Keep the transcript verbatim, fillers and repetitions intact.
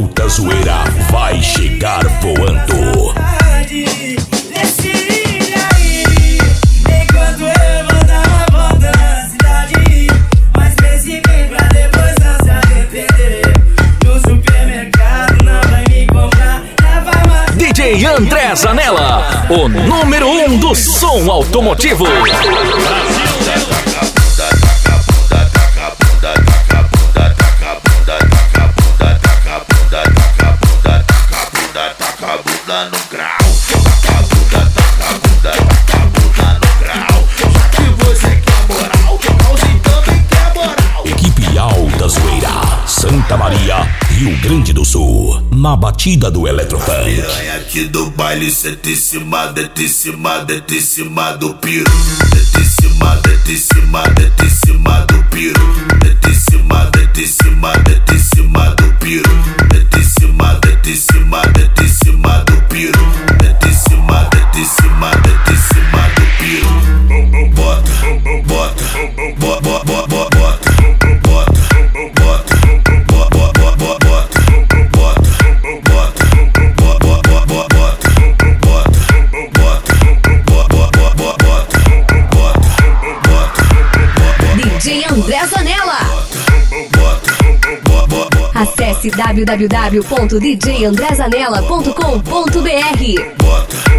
alta zoeira vai chegar voando. D J André Zanella, o número um do som automotivo. Equipe Alta Zoeira, Santa Maria, Rio Grande do Sul, na batida do Eletrofunk. Piranha aqui do baile, senta em cima, deita em cima, deita em cima do piro. Deita em cima, deita em cima, deita em cima do piro. Deita em cima, deita em cima, deita em cima do piro. Deita em cima, deita em cima, deita em cima do piro. Deita em cima, deita em cima, deita em cima do piro. Bota, bota, bota, bota, bota, bota, bota, bota, bota, bota. D J André Zanella. Acesse w w w ponto d j andré zanella ponto com ponto b r.